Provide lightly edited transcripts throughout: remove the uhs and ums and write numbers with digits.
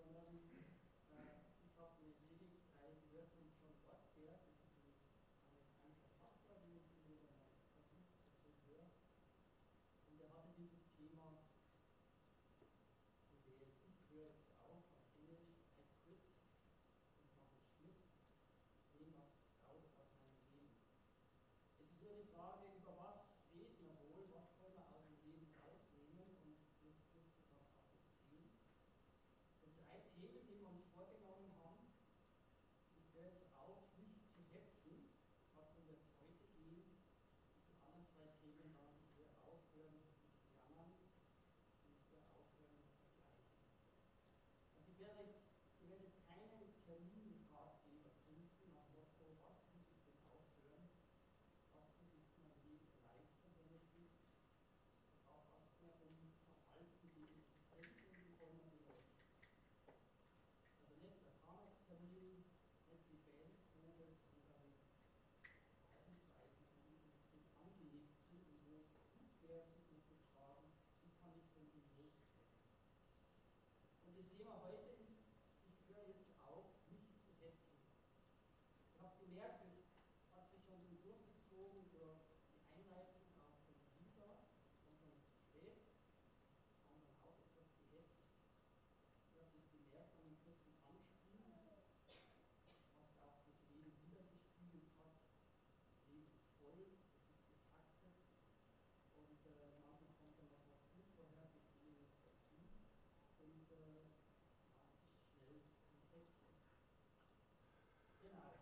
sondern ich habe eine Predigtreihe gehört von John Ortberg, das ist ein amerikanischer Pastor, den ich immer wieder mal Versuchsprozess höre. Und er hatte dieses Thema gewählt. Ich höre jetzt auf Englisch, I quit und mache Schnitt. Ich nehme was raus aus meinem Leben. Jetzt ist nur die Frage, über was reden wir wohl, was wollen wir aus dem Leben rausnehmen, und das dürft ihr dann auch jetzt sehen. So 3 Themen, die wir uns vorgenommen haben. Ich höre jetzt auf, nicht zu hetzen, darum wird es heute gehen. Die anderen 2 Themen dann, ich höre aufhören, nicht jammern, und ich höre aufhören, vergleichen. Also ich werde keinen Terminratgeber finden nach Motto, was muss ich denn aufhören, was muss ich mein Leben erleichtern, sondern es geht auch fast mehr um Verhalten, die extrem sind, die wollen wir beleuchten. Also nicht der Zahnarzttermin, nicht die Bandprobe, sondern Verhaltensweisen, die uns gut angelegt sind und wo es gut wäre, sich nur zu fragen, wie kann ich von ihm loswerden. Und das Thema heute ist, ich höre jetzt auf, nicht zu hetzen. Ich habe gemerkt, es hat sich schon so durchgezogen durch die Einleitung auch von Lisa, und dann zu spät, haben dann auch etwas gehetzt. Ich habe das gemerkt an einem kurzen Anspiel, was auch das Leben wiedergespiegelt hat. Das Leben ist voll, es ist getaktet, und manchmal kommt dann noch was Unvorhergesehenes dazu, und schnell hetzen. Genau.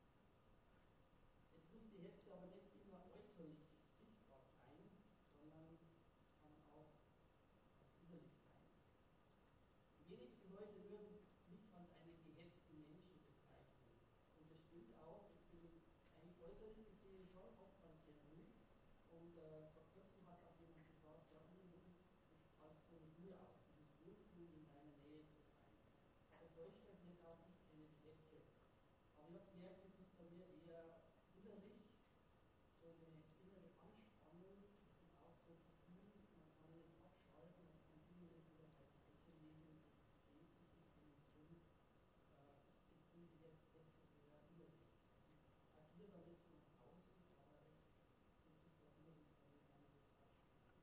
Jetzt muss die Hetze aber nicht immer äußerlich sichtbar sein, sondern kann auch ganz innerlich sein. Die wenigsten Leute würden mich als einen gehetzten Menschen bezeichnen. Und das stimmt auch. Ich bin eigentlich äußerlich gesehen schon oftmals sehr ruhig. Und vor kurzem hat auch jemand gesagt, ja, du strahlst so eine Ruhe aus, dieses Wohlfühlen in deiner Nähe zu sein. Da täuscht mich nicht auch, ich kenne die Hetze. Aber ich habe gemerkt, es ist bei mir eher innerlich so eine innere Anspannung und auch so ein Gefühl, man kann nicht abschalten, man kann Dinge nicht wieder beiseite legen, es dreht sich in einem drin. Ich finde die Hetze eher innerlich. Ich agiere da nicht so nach außen, aber es tut sich da innerlich bei mir einiges abspielen.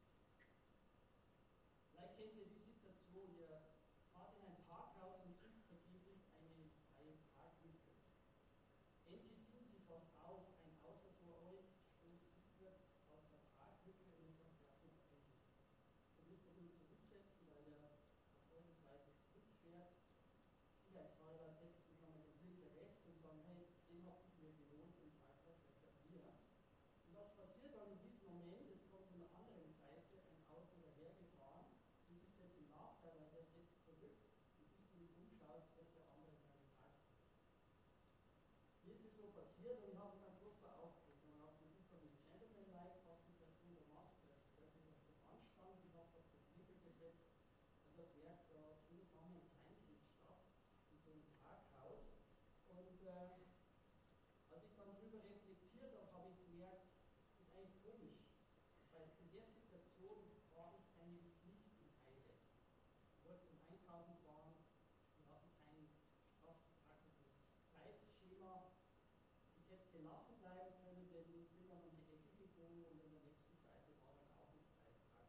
Vielleicht kennt ihr die Situation, ihr fahrt in ein Parkhaus und sucht vergeblich eine freie Parklücke. Endlich tut sich was auf, ein Auto vor euch stoßt rückwärts aus der Parklücke und ihr sagt, ja, super, endlich. Ihr müsst euch nur zurücksetzen, weil ihr auf eure Seite zurückfährt. Sicherheitshalber setzt ihr schon mal den Blinker rechts und sagt, hey, den habt ihr mir gewohnt und Parkplatz seid ihr hier. Und was passiert dann in diesem Moment? Es kommt von der anderen Seite ein Auto dahergefahren. Du bist jetzt im Nachteil, weil der setzt zurück. Und bis du dich umschaust, wird der andere deinen Parkplatz. Mir ist das so passiert, und ich habe mich dann furchtbar aufgeregt. Und das ist doch ein Gentleman-like, was die Person da macht. Das hört sich doch zum Anstand. Ich habe auf den Blinker gesetzt. Also ich merke, da findet manchmal ein Kleinkrieg statt in so einem Parkhaus. Und als ich dann darüber reflektiert habe, habe ich gemerkt, das ist eigentlich komisch. Weil in der Situation war ich eigentlich nicht in Eile. Ich wollte zum Einkaufen fahren, wir hatten kein aufgetaktetes Zeitschema. Ich hätte gelassen bleiben können, denn ich bin dann um die Ecke gebogen und an der nächsten Seite war dann auch nicht weit dran.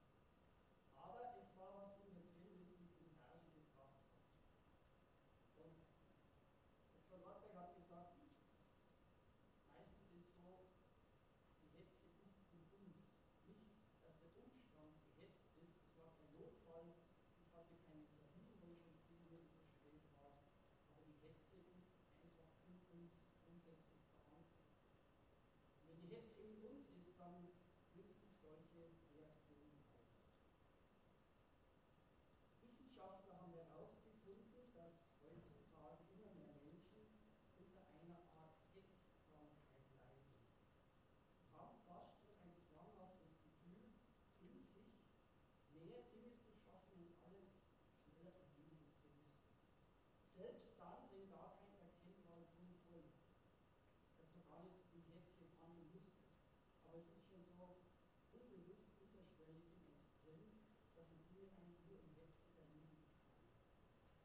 Aber es war was in mir drin, das mich in Rage gebracht hat. Und John Ortberg hat gesagt, meistens ist so, die Hetze ist in uns. Nicht, dass der Umstand gehetzt ist, es war kein Notfall, ich hatte keinen Termin, wo ich schon 10 Minuten zu spät war, aber die Hetze ist einfach in uns grundsätzlich verankert. Und wenn die Hetze in uns ist, dann löst sich solche Reaktionen aus. Wissenschaftler haben herausgefunden, dass heutzutage immer mehr Menschen unter einer Art Hetzkrankheit leiden. Sie haben fast schon ein zwanghaftes Gefühl in sich, mehr Dinge zu schaffen und alles schneller erledigen zu müssen. Selbst dann, wenn gar kein erkennbarer Grund folgt, dass man gar nicht die Hetze handeln müsste. Aber es ist schon so unbewusst, unterschwellig in uns drin, dass man Dinge eigentlich nur in Hetze erledigen kann.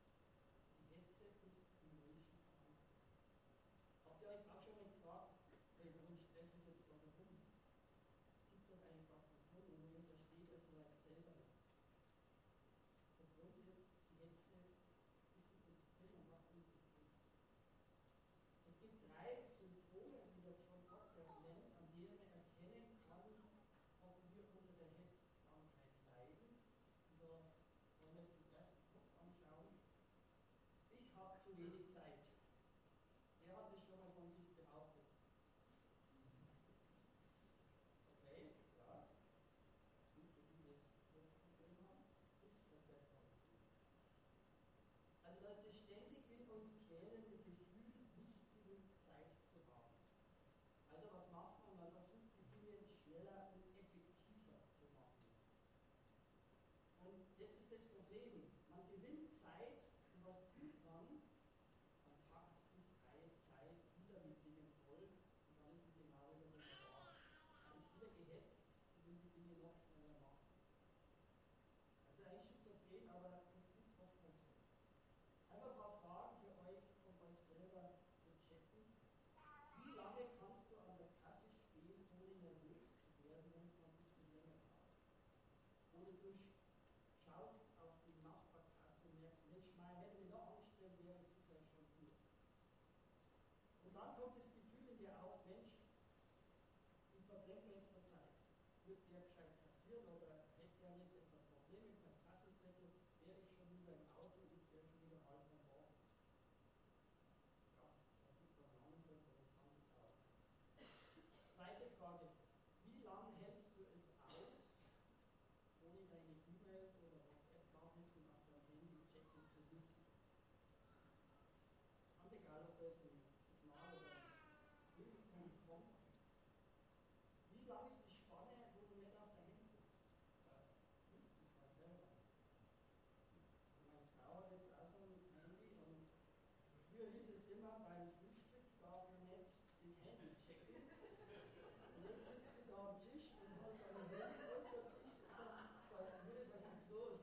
das Problem. Man gewinnt Zeit und was tut man? Man packt die freie Zeit wieder mit Dingen voll und dann ist man genau wieder da. Man ist wieder gehetzt und will die Dinge noch schneller machen. Also eigentlich schizophren, aber es ist oftmals so. Einfach ein paar Fragen für euch, um euch selber zu checken. Wie lange kannst du an der Kasse stehen, ohne nervös zu werden, wenn es mal ein bisschen länger dauert? Oder du schaust auf die Nachbarkasse und merkst, Mensch, mein hätte ich noch angestellt, wäre es sicher schon gut. Und dann kommt das Gefühl in dir auf, Mensch, ich verbrenne jetzt der Zeit. Wird der gescheit kassieren oder hätte der nicht jetzt ein Problem mit seinem Kassenzettel, wäre ich schon wieder im Auto und wäre schon wieder halb am Morgen. Ja, da gibt es einen Namen für, aber das kann ich auch. Zweite Frage, wie lange hältst du es aus, ohne deine E-Mails oder WhatsApp-Nachrichten auf deinem Handy checken zu müssen? Ganz egal, ob da jetzt ein Signal oder ein Telefon kommt. Wie lang ist die Spanne, wo du nicht auf dein Handy guckst? Prüf das mal selber. Meine Frau hat jetzt auch so ein Handy und früher hieß es immer, beim Frühstück darf man nicht das Handy checken. Und jetzt sitzt sie da am Tisch und hat ein Handy unter dem Tisch und sagt, nee, was ist los?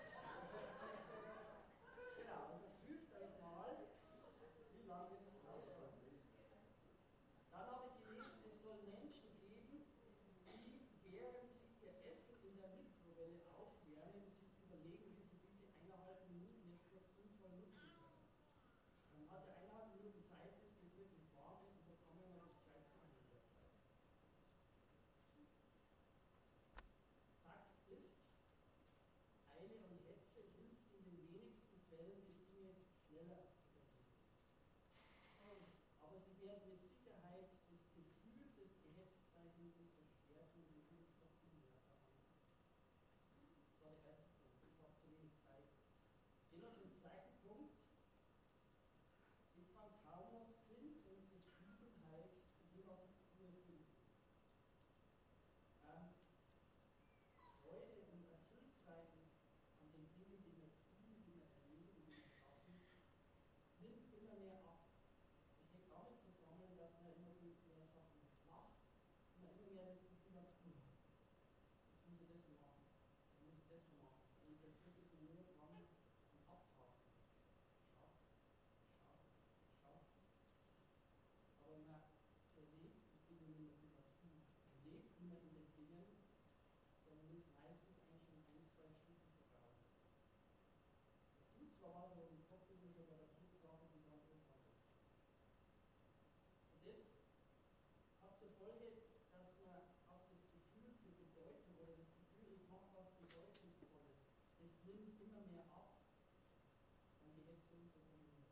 Genau, also prüft euch mal, wie lange wir das aushalten. Dann habe ich gelesen, es soll Menschen geben, die, während sie ihr Essen in der Mikrowelle aufwärmen, sich überlegen, wie sie diese 1,5 Minuten jetzt noch sinnvoll nutzen können. Man hat ja 1,5 Minuten Zeit, bis das wirklich warm ist und da kann man noch was Gescheites machen in der Zeit. Fakt ist, Eile und Hetze hilft in den wenigsten Fällen, die Dinge schneller zu erledigen. Aber sie werden mit Sicherheit das Gefühl des Gehetztseins in uns verstärken und uns noch viel mehr verhindern. Das war der erste Punkt. Ich habe zu wenig Zeit. Gehen wir zum zweiten Punkt. Ich fand kaum noch Sinn und Zufriedenheit in dem, was ich tue, finden. Freude und Erfülltsein an den Dingen, die wir tun, die wir erleben, die wir schaffen, nimmt immer mehr ab. Es hängt damit zusammen, dass man immer mehr Sachen macht und man immer mehr das Gefühl hat, jetzt muss ich das machen, dann muss ich das machen. Und im Prinzip ist man nur noch dran zum Abhaken. Schaffen, schaffen, schaffen. Aber man erlebt die Dinge nicht mehr über tun. Man lebt nicht mehr in den Dingen, sondern ist meistens eigentlich schon 1, 2 Stufen voraus. Man tut zwar was, aber im Kopf ist es aber da tut Sachen, die dann irgendwann sind. Und das hat zur Folge, dass man auch das Gefühl für Bedeutung oder das Gefühl, ich mache was Bedeutungsvolles, das nimmt immer mehr ab, um die Hetze zu verhindern.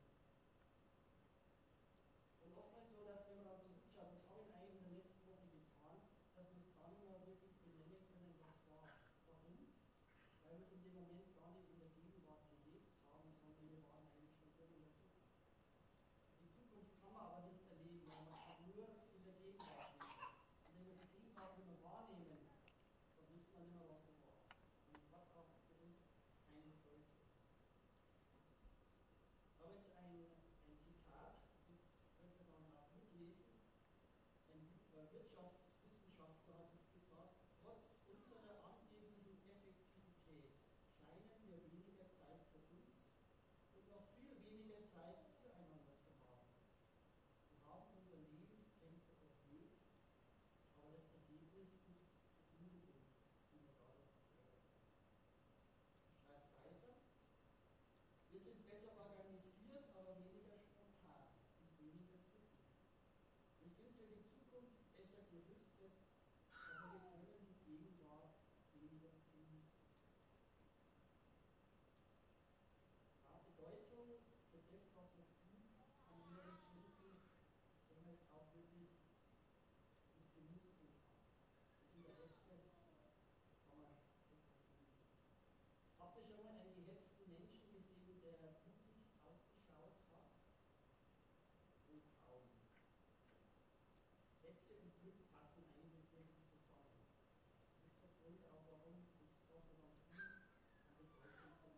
Und oftmals so, dass wenn man dann zurückschaut, das habe ich eigentlich in der letzten Woche getan, dass wir es gar nicht mehr wirklich benennen können, was war. Warum? Weil wir in dem Moment gar nicht in der Gegenwart gelebt haben, sondern wir waren eigentlich schon in der Zukunft. Die Zukunft kann man aber nicht erleben, weil man kann nur in der Gegenwart leben. Und wenn wir die Gegenwart nicht mehr wahrnehmen, dann wissen wir nicht mehr, was da war. Und es hat auch für uns keine Bedeutung. Ich habe jetzt ein Zitat, das könnt ihr dann auch mitlesen. Ein Wirtschaftswissenschaftler hat es gesagt, trotz unserer angeblichen Effektivität scheinen wir weniger Zeit für uns und noch viel weniger Zeit füreinander zu haben. Wir haben unser Lebenstempo erhöht, aber das Ergebnis ist Vergnügung, die wir dadurch fördern. Schreibt weiter. Wir sind besser organisiert, aber weniger spontan und weniger glücklich. Wir sind für die Zukunft besser gerüstet, aber wir können die Gegenwart weniger genießen. Ja, Bedeutung für das, was wir tun, an ihren Punkten, wenn wir es auch wirklich mit Genuss tun kann. Und in der Hetze kann man das nicht genießen. Habt ihr schon mal einen gehetzten Menschen gesehen, der glücklich ausgeschaut hat? Und kaum. Hetze und Glück passen eigentlich wirklich zusammen. Das ist der Grund auch, warum das, was wir dann tun, an Bedeutung verliert.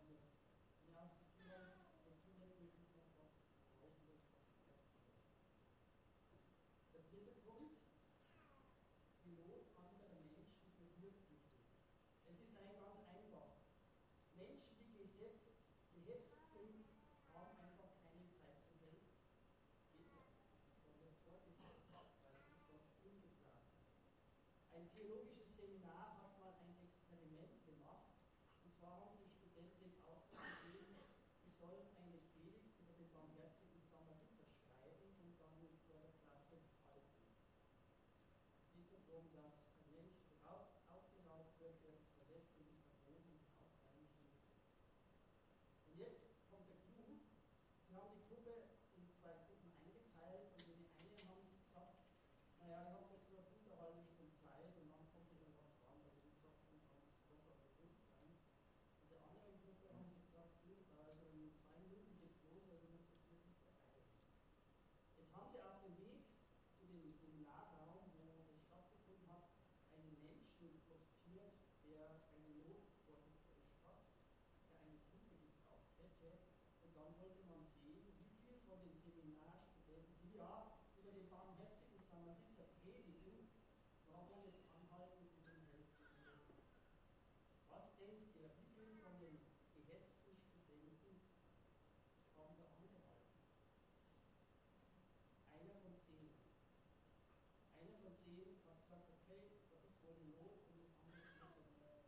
gehetzt sind, haben einfach keine Zeit zum Helfen. Geht ja nicht. Das ist dann vorgesehen, weil es ist was Ungeplantes. Ein theologisches Seminar hat mal ein Experiment gemacht. Und zwar haben sie Studenten den Auftrag gegeben, sie sollen eine Predigt über den barmherzigen Samariter schreiben und dann vor der Klasse halten. Es geht so darum, dass ein Mensch ausgeraubt wird, der ist verletzt und verbogen und auch eigentlich nicht. Und jetzt kommt der Clou. Sie haben die Gruppe in zwei Gruppen eingeteilt und in die eine haben sie gesagt, naja, ich habe jetzt nur eine halbe Stunde Zeit und dann kommt wieder was dran. Also wie gesagt, dann kann es locker oder gut sein. Und der anderen Gruppe haben sie gesagt, du, also in 2 Minuten geht's los, also du musst dich wirklich beeilen. Jetzt haben sie auf dem Weg zu dem Seminarraum, wo das stattgefunden hat, einen Menschen postiert, der eine Not vorgetäuscht hat, der eine Hilfe gebraucht hätte. Und dann wollte man sehen, wie viel von den Seminarstudenten, die ja über den barmherzigen Samariter predigen, warum jetzt anhalten und ihm helfen. Was denkt ihr, wie viel von den gehetzten Studenten haben da angehalten? 1 von 10. 1 von 10 hat gesagt, okay, da ist wohl die Not und das andere ist nicht so gut.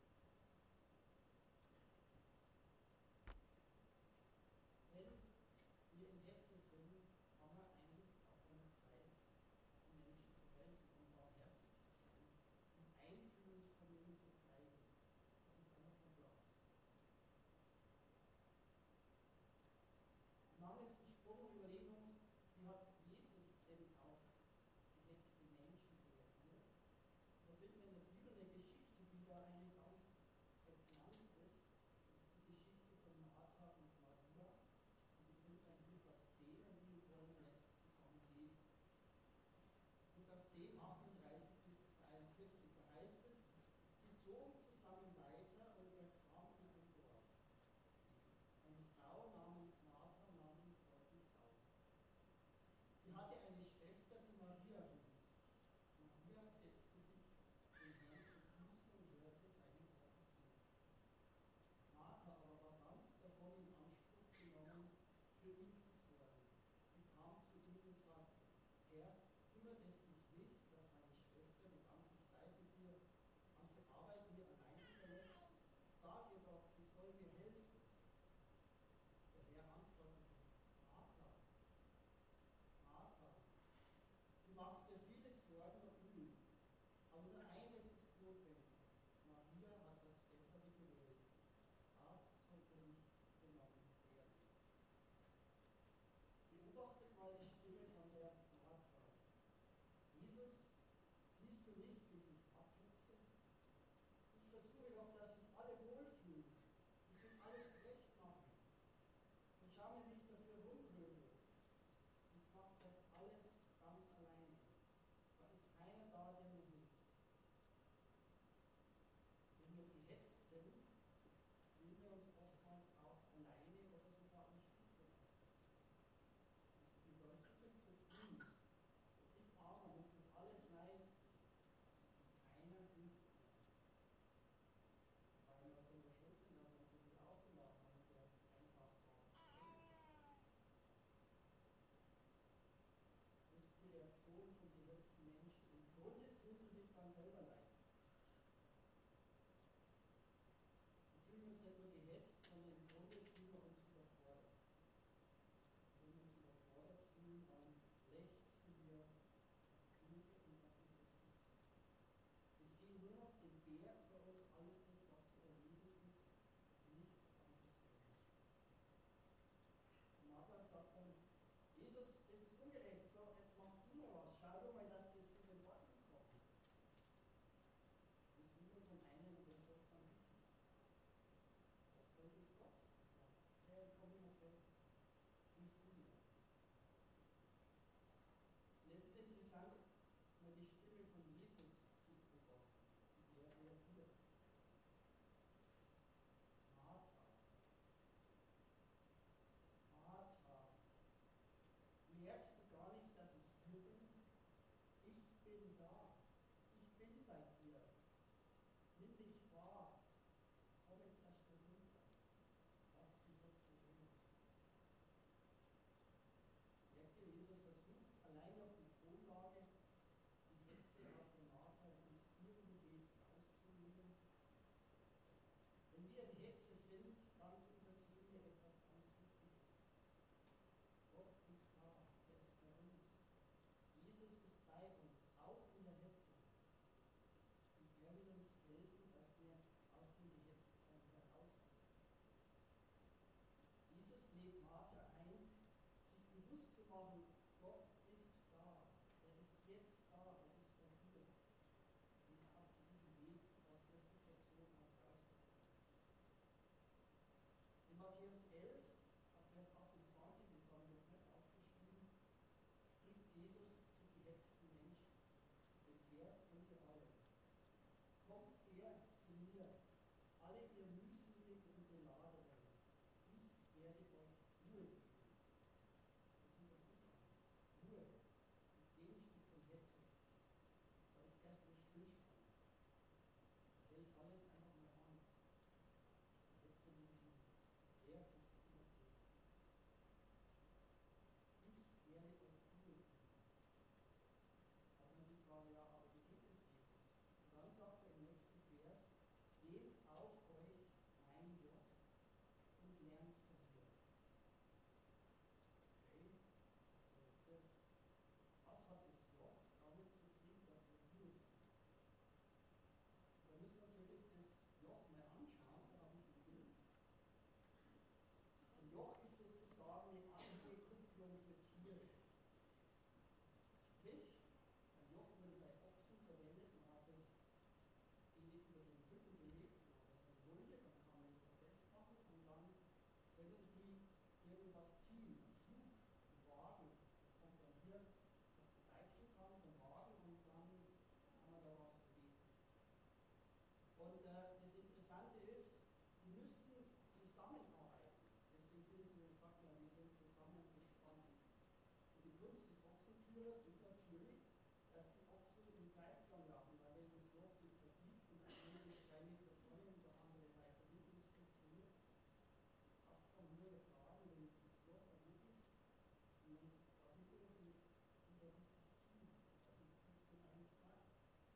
Wenn wir in Hetze sind, haben wir eigentlich auch keine Zeit, um Menschen zu helfen, um barmherzig zu sein, um Einfühlungsvermögen zu zeigen. Das ist einfach kein Platz. Wir machen jetzt einen Sprung und überlegen uns, wie hat Jesus denn auf gehetzte Menschen ihr mühselig und Beladenen, ich werde euch Ruhe geben. Das ist doch gut. Ruhe ist das Gegenstück von Hetze. Da ist erstmal Stillstand. Da hält alles einfach mal an. Die Hetze, die sich im Berg ist, immer geht. Ich werde euch Ruhe geben. Da hat man sich gefragt, ja, aber wie geht es, Jesus? Und dann sagt er im nächsten Vers, nehmt auf euch mein Joch und lernt von mir. Okay, so ist das. Was hat das Joch damit zu tun, dass wir Ruhe finden? Da müssen wir uns wirklich das Joch mal anschauen. Da habe ich ein Bild. Ein Joch ist sozusagen eine Anhängerkupplung für Tiere. Sprich, ein Joch wurde bei Ochsen verwendet. Man hat das über den Rücken gelegt. Man hat das eine Mulde, dann kann man es da festmachen und dann können die irgendwas ziehen. Ein Flug, ein Wagen, kommt dann hier auf die Deichsel dran vom Wagen und dann kann man da was bewegen. Und das Interessante ist, die müssen zusammenarbeiten. Deswegen sind sie, sagt man, die sind zusammengespannt. Und die Kunst des Ochsenführers ist natürlich, dass die Ochsen im Gleichklang laufen, weil wenn das Joch sich verbiegt und der eine ist 3 Meter vorne und der andere weiter hinten, das funktioniert. Die Kraft kann nur übertragen, wenn das Joch ermöglicht und wenn es dahinter ist und wieder richtig ziehen. Also es gibt zum eins gleich.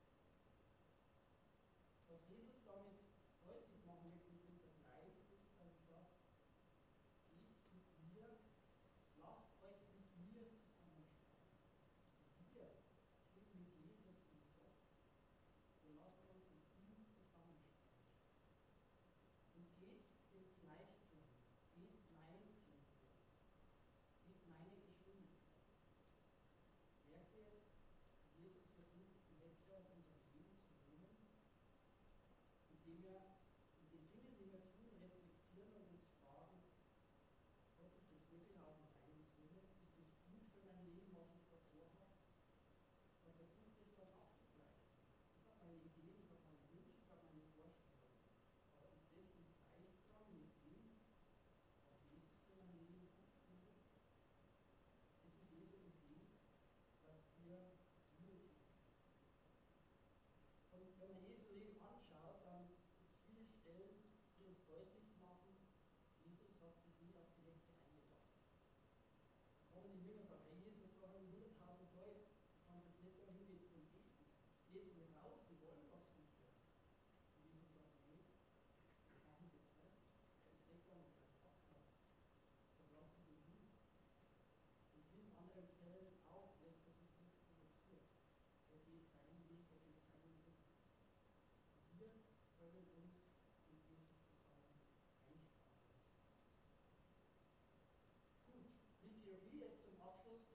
Was Jesus damit deutlich machen möchte mit dem Vergleich ist, dass er sagt, geht mit mir, lasst euch mit mir zusammenspannen. Also wir gehen mit Jesus ins Joch. Wir lassen uns mit ihm zusammenspannen. Und geht im Gleichklang, geht mein Tempo, geht meine Geschwindigkeit. Merkt ihr jetzt, Jesus versucht, die Hetze aus unserem Leben zu nehmen, indem wir in den Dingen, die wir tun, reflektieren und uns fragen, Gott, ist das wirklich auch in deinem Sinne? Ist das gut für mein Leben, was ich davor habe? Man versucht es dann abzugleichen. Ich habe meine Ideen, ich habe meine Wünsche, ich habe meine Vorstellungen. Aber ist das im Gleichklang mit dem, was Jesus für mein Leben gut findet? Das ist Jesu Idee, dass wir Ruhe finden. Und wenn man Jesu Leben anschaut, dann gibt es viele Stellen, die uns deutlich machen, Jesus hat sich nie auf die Hetze eingelassen. Da kommen die Jünger und sagen, hey Jesus, da haben 100.000 Leute, ich kann das nicht da hingehen zum Beten. Geh jetzt mal raus, die wollen was von dir. Und Jesus sagt, nee, das machen wir jetzt nicht. Er ist weggegangen, er ist abgehauen. Da lass mich in Ruhe. In vielen anderen Fällen auch lässt er sich nicht provozieren. Er geht seinen Weg, er geht seinen Rhythmus. Und wir können uns mit Jesus zusammen einspannen lassen. Gut, die Theorie jetzt zum Abschluss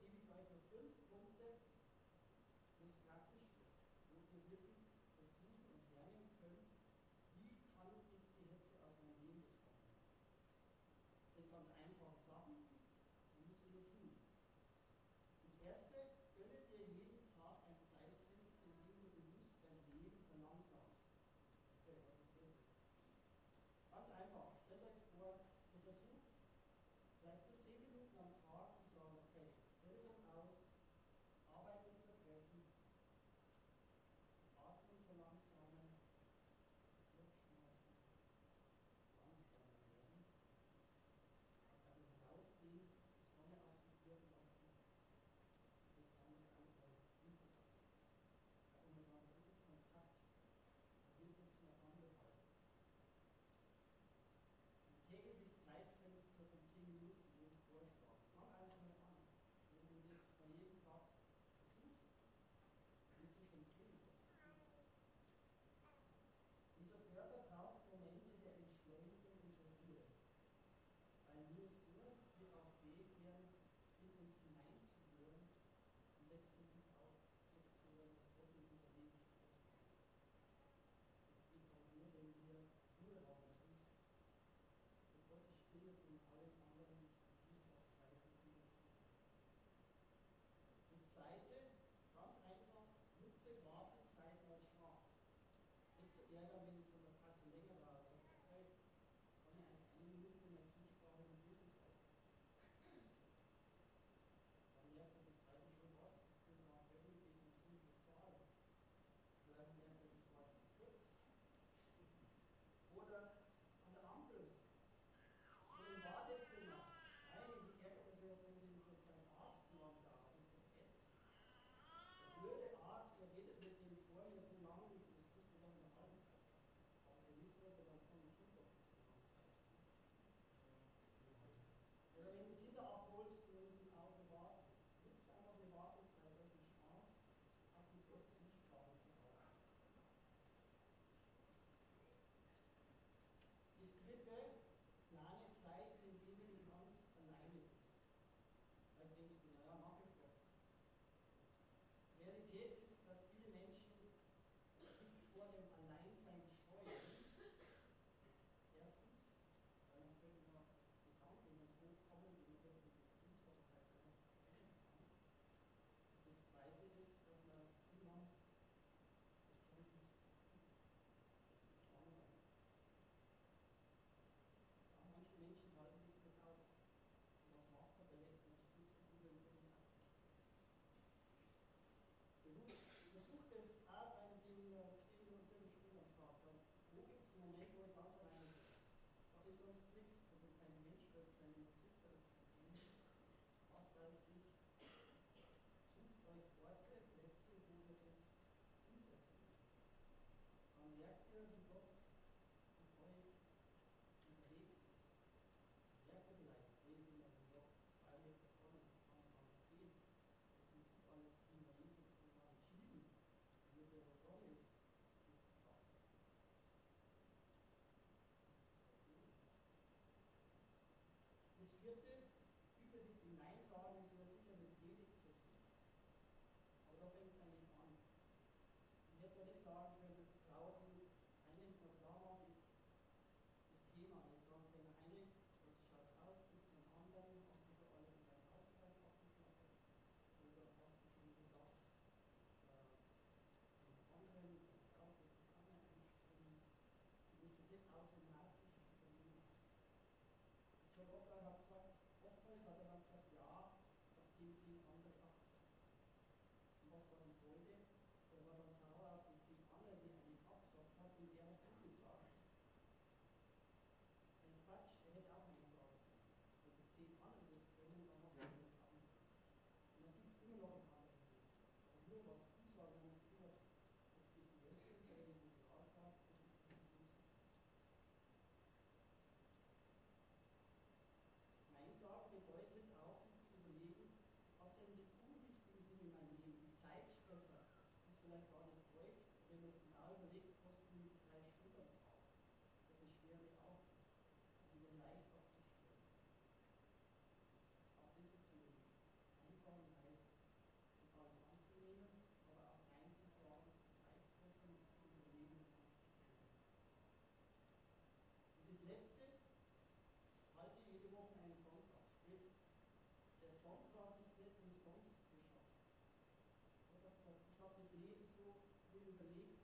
überlegt,